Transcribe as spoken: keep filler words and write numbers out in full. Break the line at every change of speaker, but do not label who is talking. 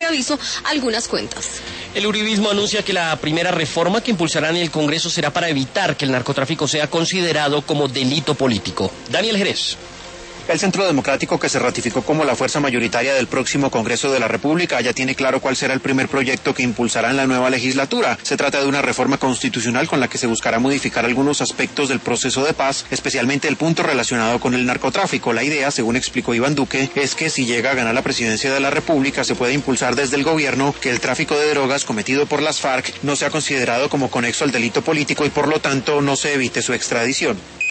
aviso algunas cuentas.
El uribismo anuncia que la primera reforma que impulsarán en el Congreso será para evitar que el narcotráfico sea considerado como delito político. Daniel Jerez.
El Centro Democrático, que se ratificó como la fuerza mayoritaria del próximo Congreso de la República, ya tiene claro cuál será el primer proyecto que impulsará en la nueva legislatura. Se trata de una reforma constitucional con la que se buscará modificar algunos aspectos del proceso de paz, especialmente el punto relacionado con el narcotráfico. La idea, según explicó Iván Duque, es que si llega a ganar la presidencia de la República, se puede impulsar desde el gobierno que el tráfico de drogas cometido por las FARC no sea considerado como conexo al delito político y por lo tanto no se evite su extradición.